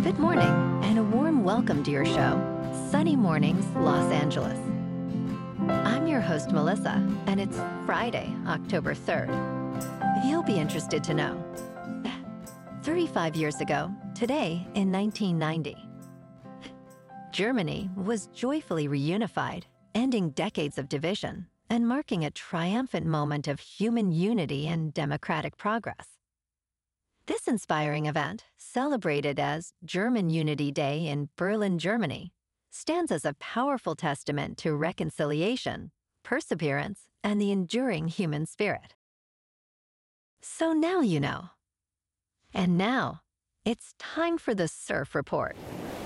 Good morning, and a warm welcome to your show, Sunny Mornings, Los Angeles. I'm your host, Melissa, and it's Friday, October 3rd. You'll be interested to know. 35 years ago, today in 1990, Germany was joyfully reunified, ending decades of division and marking a triumphant moment of human unity and democratic progress. This inspiring event, celebrated as German Unity Day in Berlin, Germany, stands as a powerful testament to reconciliation, perseverance, and the enduring human spirit. So now you know. And now, it's time for the Surf Report.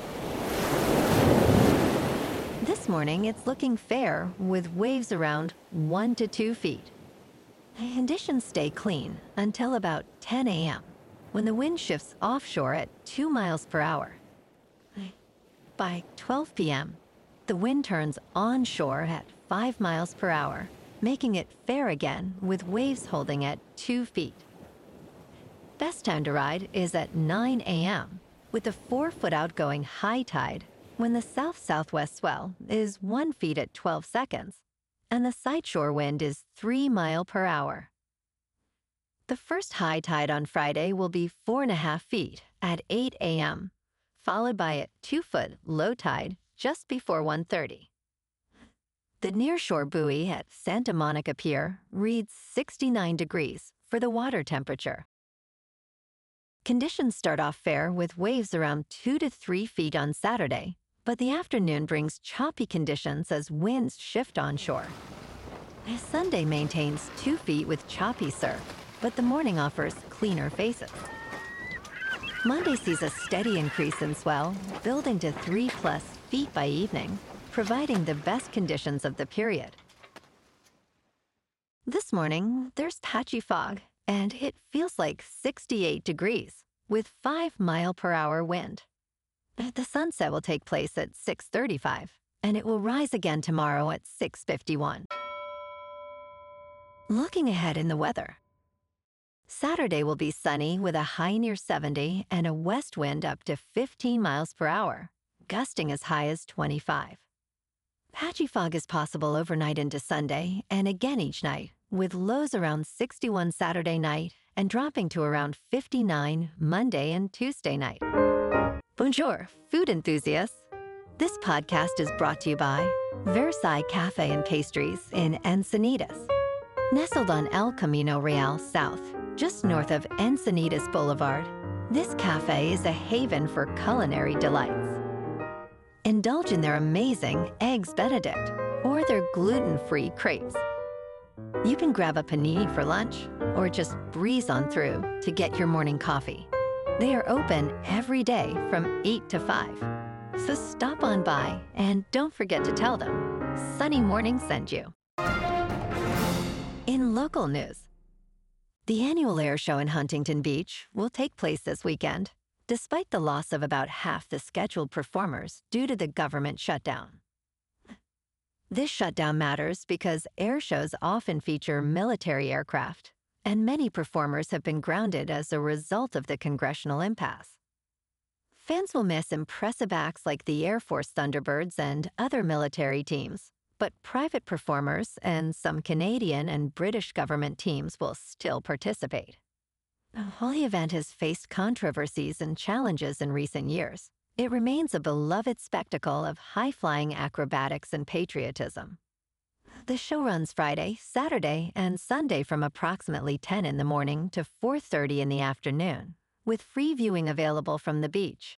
This morning, it's looking fair with waves around 1 to 2 feet. Conditions stay clean until about 10 a.m., when the wind shifts offshore at 2 miles per hour. By 12 p.m., the wind turns onshore at 5 miles per hour, making it fair again with waves holding at 2 feet. Best time to ride is at 9 a.m., with the 4-foot outgoing high tide when the south-southwest swell is 1 foot at 12 seconds, and the sideshore wind is 3 miles per hour. The first high tide on Friday will be 4.5 feet at 8 a.m., followed by a 2-foot low tide just before 1:30. The nearshore buoy at Santa Monica Pier reads 69 degrees for the water temperature. Conditions start off fair with waves around 2 to 3 feet on Saturday, but the afternoon brings choppy conditions as winds shift onshore. Sunday maintains 2 feet with choppy surf, but the morning offers cleaner faces. Monday sees a steady increase in swell, building to 3+ feet by evening, providing the best conditions of the period. This morning, there's patchy fog, and it feels like 68 degrees, with 5 mile per hour wind. The sunset will take place at 6:35, and it will rise again tomorrow at 6:51. Looking ahead in the weather. Saturday will be sunny with a high near 70 and a west wind up to 15 miles per hour, gusting as high as 25. Patchy fog is possible overnight into Sunday and again each night, with lows around 61 Saturday night and dropping to around 59 Monday and Tuesday night. Bonjour, food enthusiasts. This podcast is brought to you by Versailles Cafe and Pastries in Encinitas. Nestled on El Camino Real South, just north of Encinitas Boulevard, this cafe is a haven for culinary delights. Indulge in their amazing Eggs Benedict or their gluten-free crepes. You can grab a panini for lunch or just breeze on through to get your morning coffee. They are open every day from 8 to 5. So stop on by and don't forget to tell them Sunny Morning sent you. In local news, the annual air show in Huntington Beach will take place this weekend, despite the loss of about half the scheduled performers due to the government shutdown. This shutdown matters because air shows often feature military aircraft, and many performers have been grounded as a result of the congressional impasse. Fans will miss impressive acts like the Air Force Thunderbirds and other military teams, but private performers and some Canadian and British government teams will still participate. While the event has faced controversies and challenges in recent years, it remains a beloved spectacle of high-flying acrobatics and patriotism. The show runs Friday, Saturday, and Sunday from approximately 10 in the morning to 4:30 in the afternoon, with free viewing available from the beach.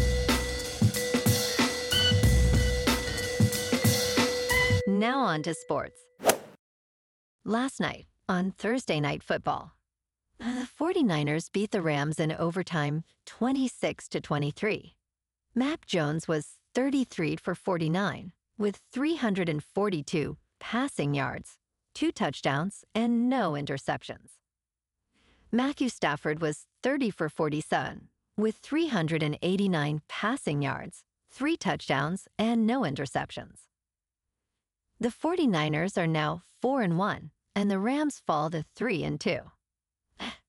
Now on to sports. Last night, on Thursday Night Football, the 49ers beat the Rams in overtime 26-23. Mac Jones was 33 for 49, with 342 passing yards, 2 touchdowns, and no interceptions. Matthew Stafford was 30 for 47, with 389 passing yards, 3 touchdowns, and no interceptions. The 49ers are now 4-1, and the Rams fall to 3-2.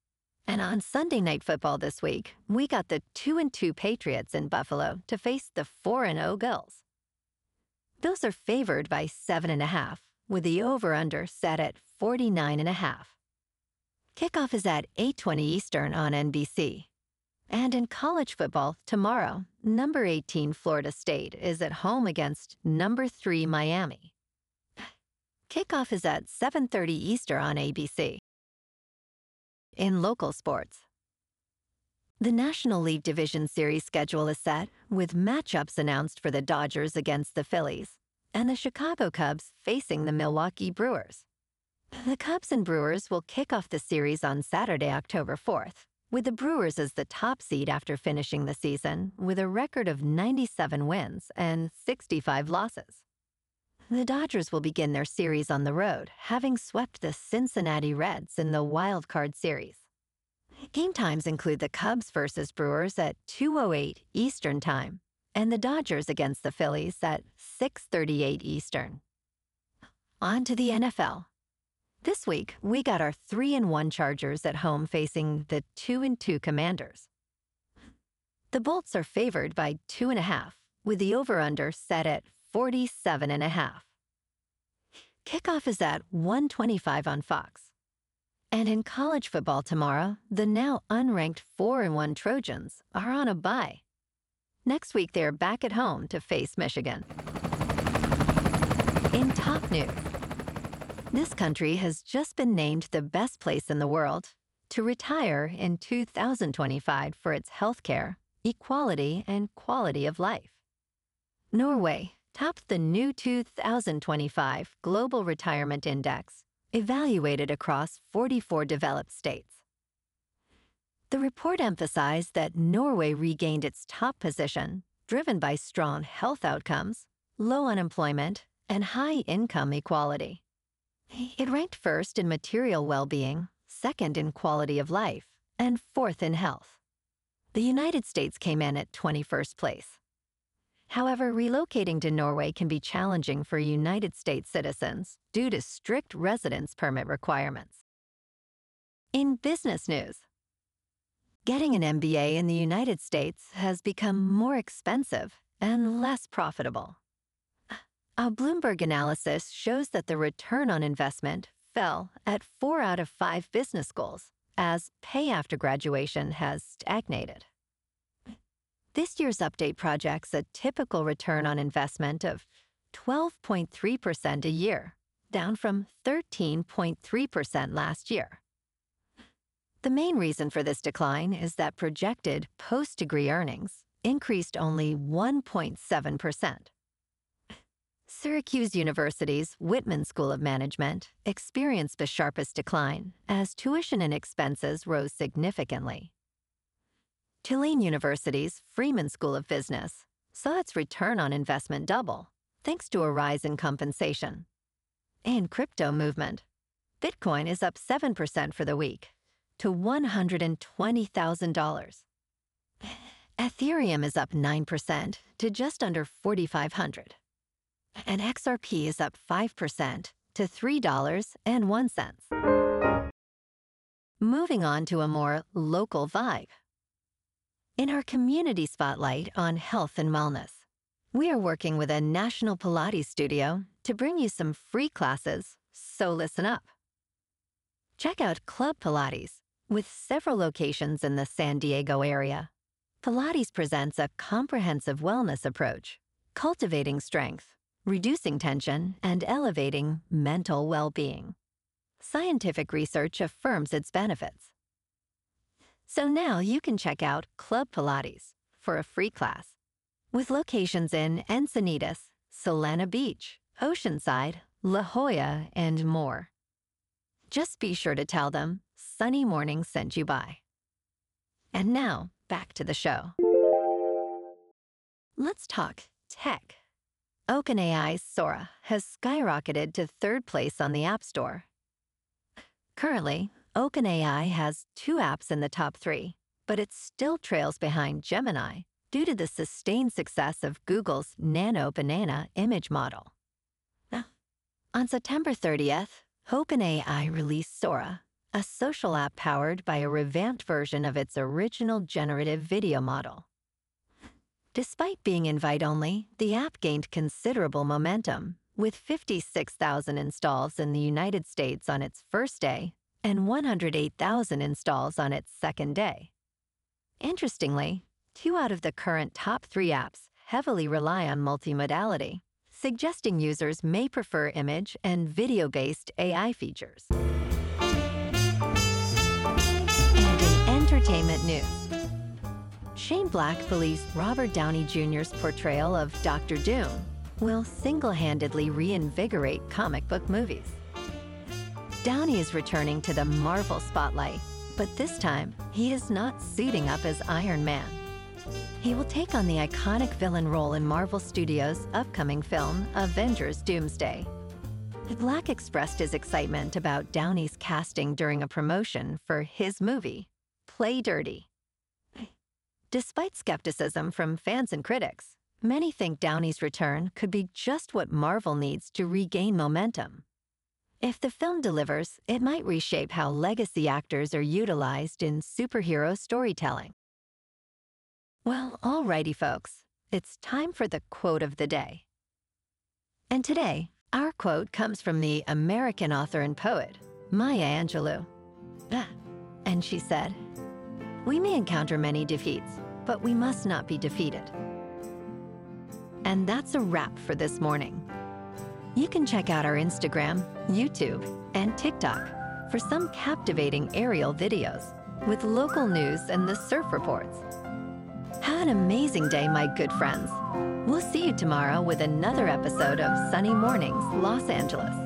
And on Sunday Night Football this week, we got the 2-2 Patriots in Buffalo to face the 4-0 Bills. Bills are favored by 7.5, with the over-under set at 49.5. Kickoff is at 8:20 Eastern on NBC. And in college football, tomorrow, number 18 Florida State is at home against number 3 Miami. Kickoff is at 7:30 Eastern on ABC. In local sports, the National League Division Series schedule is set, with matchups announced for the Dodgers against the Phillies and the Chicago Cubs facing the Milwaukee Brewers. The Cubs and Brewers will kick off the series on Saturday, October 4th, with the Brewers as the top seed after finishing the season with a record of 97 wins and 65 losses. The Dodgers will begin their series on the road, having swept the Cincinnati Reds in the Wild Card Series. Game times include the Cubs versus Brewers at 2:08 Eastern Time and the Dodgers against the Phillies at 6:38 Eastern. On to the NFL. This week, we got our 3-1 Chargers at home facing the 2-2 Commanders. The Bolts are favored by 2.5, with the over-under set at 47.5. Kickoff is at 1:25 on Fox. And in college football tomorrow, the now unranked 4-1 Trojans are on a bye. Next week, they are back at home to face Michigan. In top news, this country has just been named the best place in the world to retire in 2025 for its healthcare, equality, and quality of life. Norway topped the new 2025 Global Retirement Index, evaluated across 44 developed states. The report emphasized that Norway regained its top position, driven by strong health outcomes, low unemployment, and high income equality. It ranked first in material well-being, second in quality of life, and fourth in health. The United States came in at 21st place. However, relocating to Norway can be challenging for United States citizens due to strict residence permit requirements. In business news, getting an MBA in the United States has become more expensive and less profitable. A Bloomberg analysis shows that the return on investment fell at 4 out of 5 business schools, as pay after graduation has stagnated. This year's update projects a typical return on investment of 12.3% a year, down from 13.3% last year. The main reason for this decline is that projected post-degree earnings increased only 1.7%. Syracuse University's Whitman School of Management experienced the sharpest decline as tuition and expenses rose significantly. Tulane University's Freeman School of Business saw its return on investment double, thanks to a rise in compensation. In crypto movement, Bitcoin is up 7% for the week to $120,000. Ethereum is up 9% to just under $4,500. And XRP is up 5% to $3.01. Moving on to a more local vibe. In our community spotlight on health and wellness, we are working with a national Pilates studio to bring you some free classes, so listen up. Check out Club Pilates, with several locations in the San Diego area. Pilates presents a comprehensive wellness approach, cultivating strength, reducing tension, and elevating mental well-being. Scientific research affirms its benefits. So now you can check out Club Pilates for a free class, with locations in Encinitas, Solana Beach, Oceanside, La Jolla, and more. Just be sure to tell them Sunny Morning sent you by. And now, back to the show. Let's talk tech. OpenAI's Sora has skyrocketed to 3rd place on the App Store. Currently, OpenAI has 2 apps in the top 3, but it still trails behind Gemini due to the sustained success of Google's Nano Banana image model. On September 30th, OpenAI released Sora, a social app powered by a revamped version of its original generative video model. Despite being invite-only, the app gained considerable momentum, with 56,000 installs in the United States on its first day and 108,000 installs on its second day. Interestingly, 2 out of the current top 3 apps heavily rely on multimodality, suggesting users may prefer image and video-based AI features. And in entertainment news, Shane Black believes Robert Downey Jr.'s portrayal of Dr. Doom will single-handedly reinvigorate comic book movies. Downey is returning to the Marvel spotlight, but this time he is not suiting up as Iron Man. He will take on the iconic villain role in Marvel Studios' upcoming film, Avengers: Doomsday. Black expressed his excitement about Downey's casting during a promotion for his movie, Play Dirty. Despite skepticism from fans and critics, many think Downey's return could be just what Marvel needs to regain momentum. If the film delivers, it might reshape how legacy actors are utilized in superhero storytelling. Well, alrighty folks, it's time for the quote of the day. And today, our quote comes from the American author and poet, Maya Angelou. And she said, "We may encounter many defeats, but we must not be defeated." And that's a wrap for this morning. You can check out our Instagram, YouTube, and TikTok for some captivating aerial videos with local news and the surf reports. Have an amazing day, my good friends. We'll see you tomorrow with another episode of Sunny Mornings, Los Angeles.